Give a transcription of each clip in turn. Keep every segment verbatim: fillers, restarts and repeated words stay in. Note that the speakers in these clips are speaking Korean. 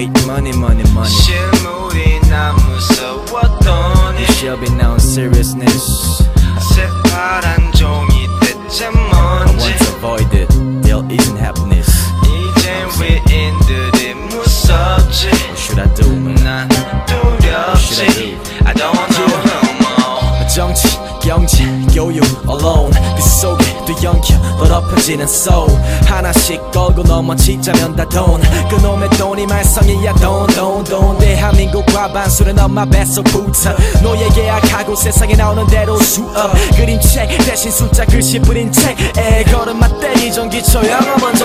hate money, money, money. 실물이 난 무서웠더니 You should be known seriousness. 새파란 종이 대체 I 뭔지 want to avoid it. There isn't happiness. 이젠 위인들이 무섭지 What should I do, man? 난 두렵지 I don't know no more 정치, 경제, 교육, 언론 그 속에 또 연기 더럽혀지는 soul 하나씩 걸고 넘어지자면 다 돈 그놈의 돈이 말썽이야 돈 돈 돈 대한민국 과반수는 엄마 뱃속 붙어 노예 계약하고 세상에 나오는 대로 수업 그림책 대신 숫자 글씨 뿌린 책에 걸음마 때리 전기초 영어 먼저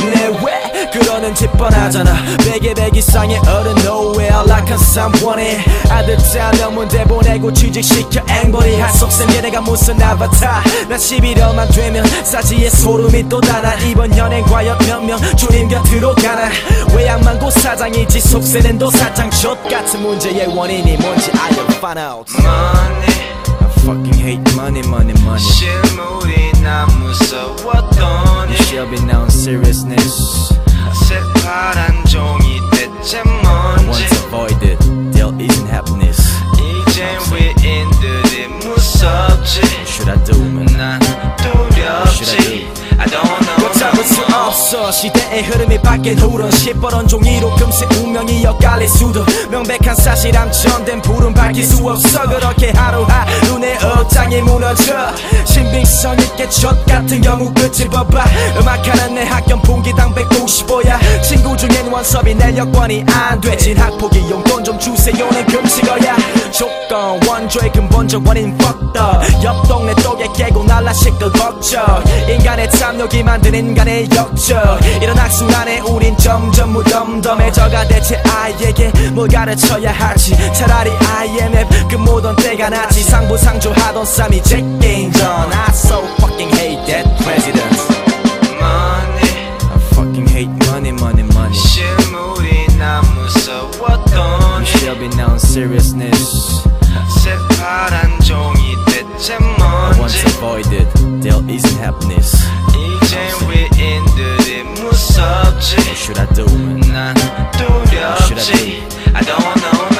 떼내왜 그러는지 뻔하잖아 베개 백 이상의 어른 nowhere like a someone에 아들 딸 명문대 보내고 취직시켜 앵벌이 하속셈 얘네가 무슨 아바타 나 십일월만 되면 사지에 소름이 돋아나 이번 연행 과연 몇 명 주님 곁으로 가나 외양망고 사장이지 속세는 도사장 족같은 문제의 원인이 뭔지 알려 find out Money I fucking hate money money money 실물이 난 무서웠더니 You should be known seriousness 새파란 종이 대체 I want 뭔지 to avoid it There isn't happiness 이젠 위인들이 무섭지 What should I do man 난 What should I 두렵지 do I don't know 잡을 수 없어 시대의 흐름이 바뀐 후론 시퍼런 종이로 금세 운명이 엇갈릴 수도 명백한 사실 암천된 불은 밝힐 수 없어 그렇게 하루하루 내 억장이 무너져 신빙성 있게 젖같은 경우 끝을 봐봐 음악하는 내 학연 분기당 백구십오야 친구 중엔 원섭이 내 여권이 안돼 진학포기 용돈 좀 주세요는 금지거야 조건 원조의 근본적 원인 fucked up 옆 동네 또개 깨고 날라 시끌 걱정 인간의 탐욕이 만든 인간의 역적 이런 악순환에 우린 점점 무덤덤해져가 대체 아이에게 뭘 가르쳐야 할지 차라리 아이엠에프 그 모던 때가 낫지 상부상조하던 쌈이 제게임 전 I so fucking hate that president Money I fucking hate money money money 실물이 난 You 무서웠더니 should be known seriousness 새파란 종이 대체 I want 뭔지 to avoid it There isn't happiness 이젠 위인들이 무섭지 What should I do man 난 두렵지 I don't know